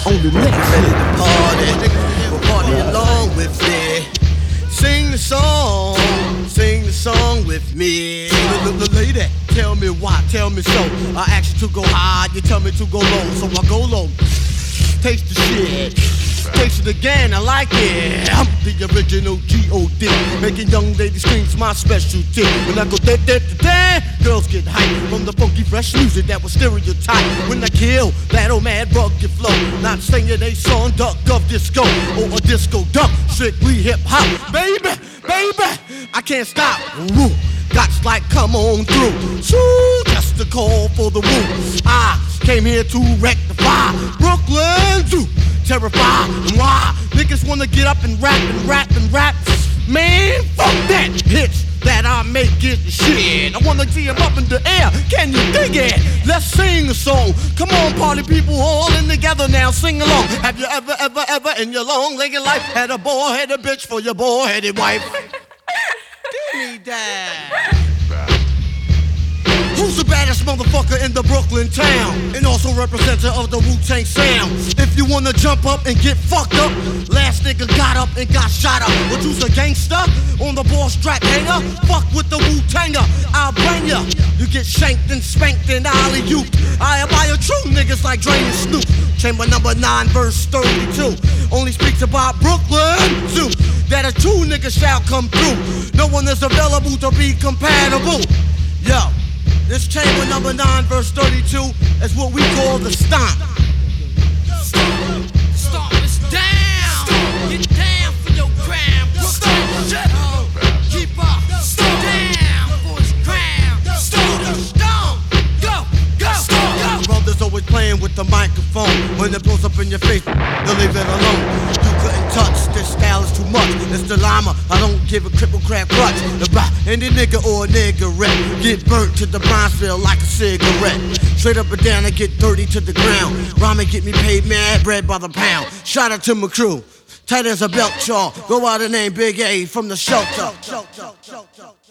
on the next ready to party, we'll party along with me. Sing the song with me. Lady, tell me why, tell me so. I ask you to go high, you tell me to go low, so I go low. Taste the shit, taste it again, I like it. I'm the original G.O.D. Making young ladies scream's my specialty. When I go da-da-da-da, girls get hyped from the funky fresh music that was stereotyped. When I kill that old mad rugged flow, not singing a song duck of disco or a disco duck, strictly hip hop. Baby, I can't stop. Woo. Gots like come on through. So just a call for the woo. I came here to rectify Brooklyn to terrify. And why niggas wanna get up and rap and rap and rap? Man, fuck that. Hits that I make it shit. I wanna see 'em up in the air. Can you dig it? Let's sing a song. Come on, party people, all in together now. Sing along. Have you ever in your long-legged life had a boy-headed bitch for your boy-headed wife? Give me that. Who's the baddest motherfucker in the Brooklyn town? And also representative of the Wu-Tang sound. If you wanna jump up and get fucked up, last nigga got up and got shot up. But you's a gangster on the ball strap hanger? Fuck with the Wu-Tanger, I'll bring ya. You get shanked and spanked and alley-oop. I admire true niggas like Dre and Snoop. Chamber number 9, verse 32. Only speaks about Brooklyn zoo. That a true nigga shall come through. No one is available to be compatible. Yo, this chamber number 9, verse 32 is what we call the stomp. Stomp is down. Get down for your crown. Brooklyn, shut up. Keep up. Down for his crown. Stomp. Go. Brothers always playing with the microphone. When it blows up in your face, they'll leave it alone. You couldn't touch, this style is too much. It's the llama, I don't give a cripple crap clutch. About any nigga or a niggerette get burnt to the Bronzeville like a cigarette. Straight up and down, I get dirty to the ground. Rhyming get me paid mad bread by the pound. Shout out to my crew, tight as a belt, y'all. Go out and name Big A from the shelter.